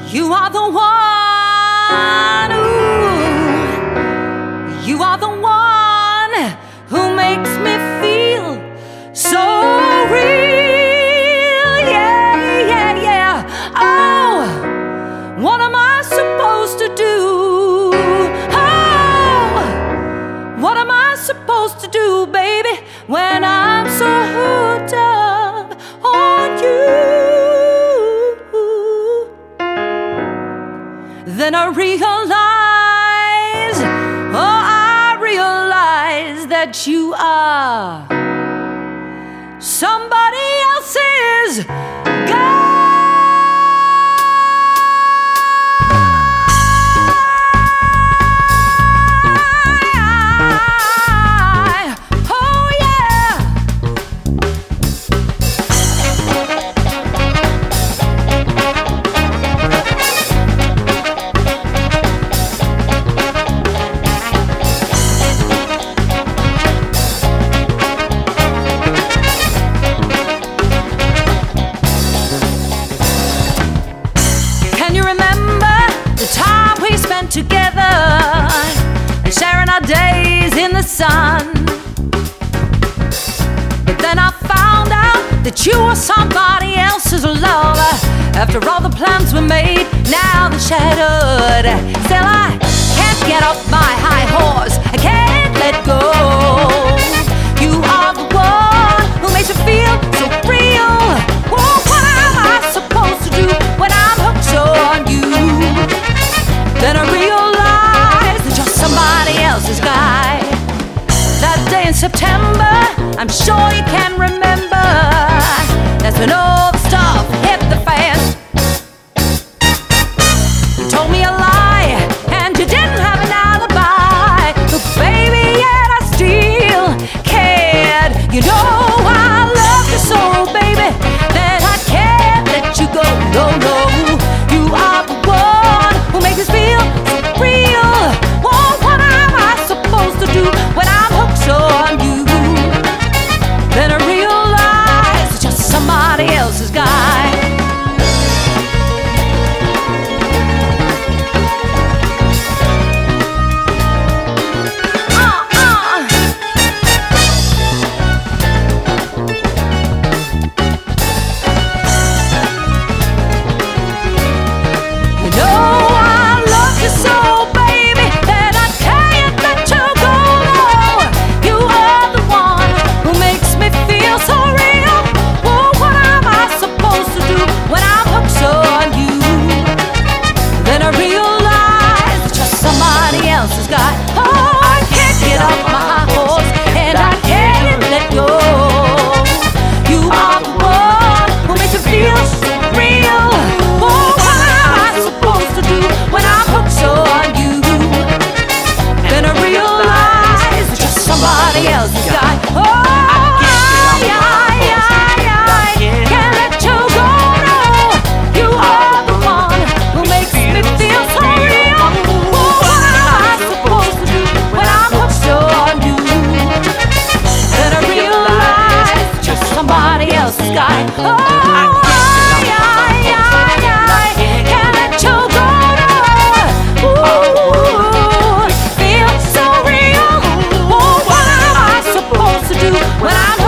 You are the one, ooh, you are the one who makes me feel so real, yeah, yeah, yeah. Oh, what am I supposed to do? Oh, what am I supposed to do, baby, when I'm so hooked up on you? Then I realize, oh, I realize that you are somebody else's guy. Oh, yeah. Can you remember the time we spent together and sharing our days in the sun? But then I found out that you were somebody else's lover. After all the plans were made, now they're shattered. Still I can't get off my high horse, I can't let go. You are the one who makes me feel so real. Oh, what am I supposed to do when I'm hooked so on you? Then I realized that you're somebody else's guy. That day in September, I'm sure you can remember. That's when all the stuff hit the fan. You told me a lie, and you didn't have an alibi. But baby, yet I still cared. You know I love you so, baby, that I can't let you go. No, no, you are the one who makes us feel so real. Oh, what am I supposed to do when I'm hooked so on you? Then I realize it's just somebody else's guy. You know I love you so, baby, that I can't let you go. You are the one who makes me feel so real. Oh, what am I supposed to do when I'm hooked so on you? Then I realize it's just somebody else's guy. Oh, I can't get off my high horse, and I can't let go. You are the one who makes me feel so real. Oh, what am I supposed to do when I'm hooked so on you? Then I realize it's just somebody else's guy. Oh, can't let you go, no. You are the one who makes me feel so real. Oh, what am I supposed to do when I'm hooked so on you? Then I realize it's just somebody else's guy. Oh, can't let you go, no. Ooh, feels so real. Oh, what am I supposed to do when I'm